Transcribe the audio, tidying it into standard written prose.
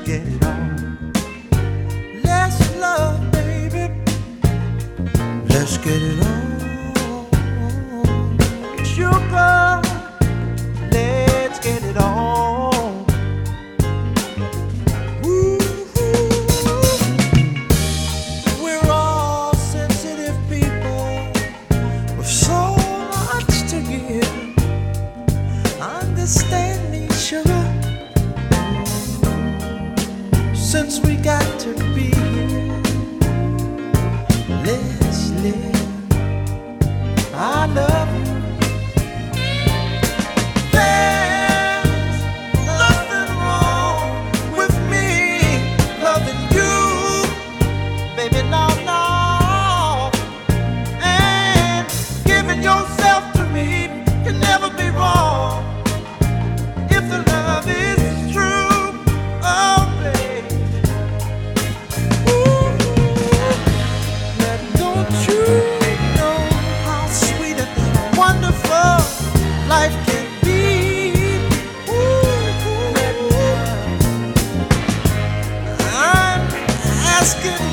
get it on. Let's love, baby. Let's get it on. Sugar, let's get it on. Ooh, we're all sensitive people with so much to give. Understand me, sugar. Since we got to be here, let's live. I love you. There's nothing wrong with me loving you, baby, no, no. And giving yourself to me can never be wrong if the love is true. Oh, baby. Ooh, now don't you know how sweet and wonderful life can be? Ooh, I'm asking